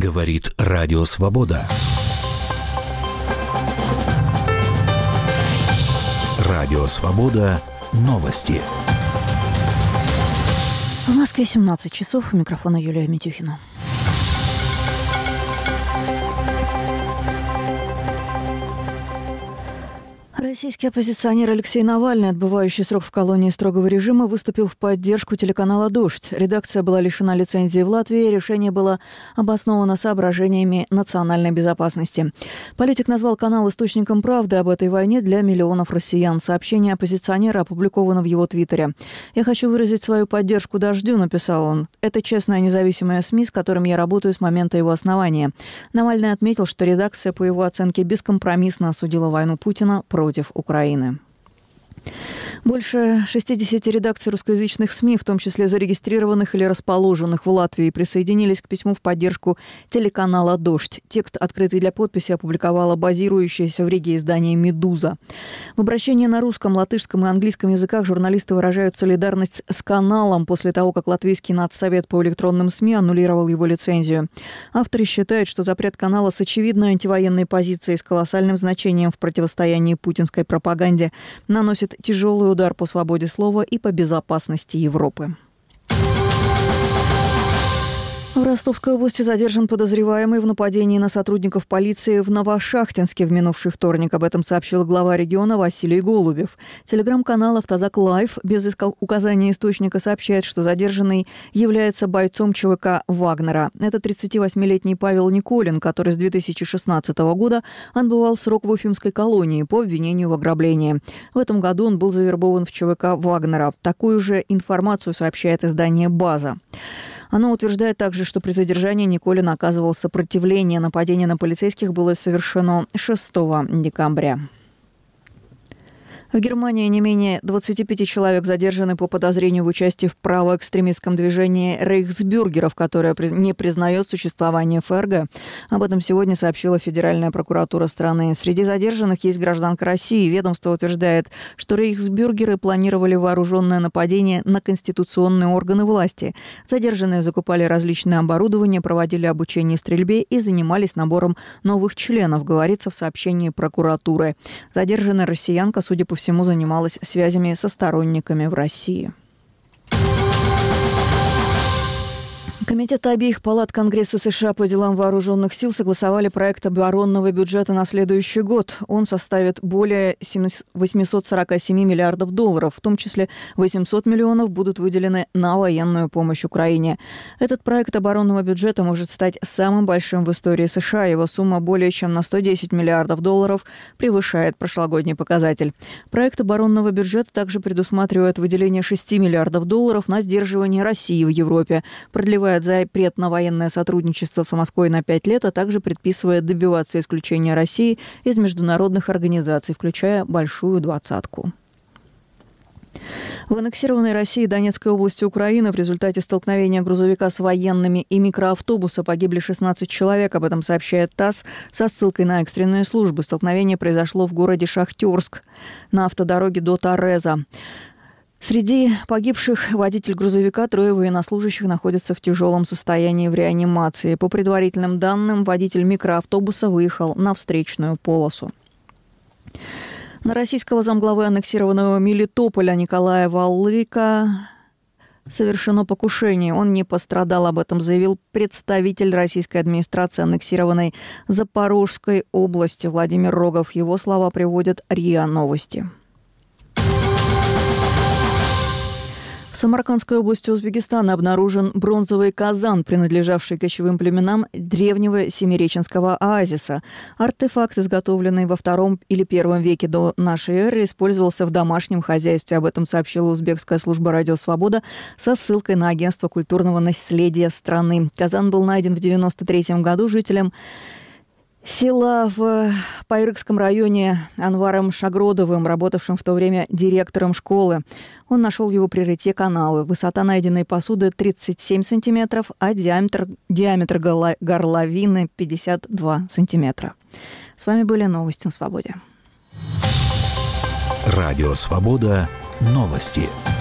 Говорит Радио Свобода. Радио Свобода. Новости. В Москве 17 часов. У микрофона Юлия Митюхина. Российский оппозиционер Алексей Навальный, отбывающий срок в колонии строгого режима, выступил в поддержку телеканала «Дождь». Редакция была лишена лицензии в Латвии. Решение было обосновано соображениями национальной безопасности. Политик назвал канал источником правды об этой войне для миллионов россиян. Сообщение оппозиционера опубликовано в его твиттере. «Я хочу выразить свою поддержку «Дождю», — написал он. «Это честная независимая СМИ, с которым я работаю с момента его основания». Навальный отметил, что редакция, по его оценке, бескомпромиссно осудила войну Путина против Украины. Больше 60 редакций русскоязычных СМИ, в том числе зарегистрированных или расположенных в Латвии, присоединились к письму в поддержку телеканала «Дождь». Текст, открытый для подписи, опубликовала базирующееся в Риге издание «Медуза». В обращении на русском, латышском и английском языках журналисты выражают солидарность с каналом после того, как Латвийский нацсовет по электронным СМИ аннулировал его лицензию. Авторы считают, что запрет канала с очевидной антивоенной позицией с колоссальным значением в противостоянии путинской пропаганде наносит тяжелый удар по свободе слова и по безопасности Европы. В Ростовской области задержан подозреваемый в нападении на сотрудников полиции в Новошахтинске в минувший вторник. Об этом сообщил глава региона Василий Голубев. Телеграм-канал «Автозак Лайв» без указания источника сообщает, что задержанный является бойцом ЧВК «Вагнера». Это 38-летний Павел Николин, который с 2016 года отбывал срок в Уфимской колонии по обвинению в ограблении. В этом году он был завербован в ЧВК «Вагнера». Такую же информацию сообщает издание «База». Оно утверждает также, что при задержании Николин оказывал сопротивление. Нападение на полицейских было совершено 6 декабря. В Германии не менее 25 человек задержаны по подозрению в участии в правоэкстремистском движении рейхсбюргеров, которое не признает существование ФРГ. Об этом сегодня сообщила Федеральная прокуратура страны. Среди задержанных есть гражданка России. Ведомство утверждает, что рейхсбюргеры планировали вооруженное нападение на конституционные органы власти. Задержанные закупали различное оборудование, проводили обучение стрельбе и занимались набором новых членов, говорится в сообщении прокуратуры. Задержанная россиянка, судя по всему, занималась связями со сторонниками в России. Комитеты обеих палат Конгресса США по делам вооруженных сил согласовали проект оборонного бюджета на следующий год. Он составит более 847 миллиардов долларов, в том числе 800 миллионов будут выделены на военную помощь Украине. Этот проект оборонного бюджета может стать самым большим в истории США. Его сумма более чем на 110 миллиардов долларов превышает прошлогодний показатель. Проект оборонного бюджета также предусматривает выделение 6 миллиардов долларов на сдерживание России в Европе, продлевая запрет на военное сотрудничество с Москвой на 5 лет, а также предписывает добиваться исключения России из международных организаций, включая Большую двадцатку. В аннексированной России Донецкой области Украины в результате столкновения грузовика с военными и микроавтобуса погибли 16 человек. Об этом сообщает ТАСС со ссылкой на экстренные службы. Столкновение произошло в городе Шахтерск на автодороге до Тореза. Среди погибших водитель грузовика, 3 военнослужащих находятся в тяжелом состоянии в реанимации. По предварительным данным, водитель микроавтобуса выехал на встречную полосу. На российского замглавы аннексированного Мелитополя Николая Валыка совершено покушение. Он не пострадал, об этом заявил представитель российской администрации аннексированной Запорожской области Владимир Рогов. Его слова приводят РИА Новости. В Самаркандской области Узбекистана обнаружен бронзовый казан, принадлежавший кочевым племенам древнего Семиреченского оазиса. Артефакт, изготовленный во II или I веке до нашей эры, использовался в домашнем хозяйстве. Об этом сообщила узбекская служба «Радио Свобода» со ссылкой на агентство культурного наследия страны. Казан был найден в 1993 году жителем села в Пайрыкском районе Анваром Шагродовым, работавшим в то время директором школы. Он нашел его при рытье канавы. Высота найденной посуды 37 сантиметров, а диаметр горловины 52 сантиметра. С вами были новости на Свободе. Радио Свобода. Новости.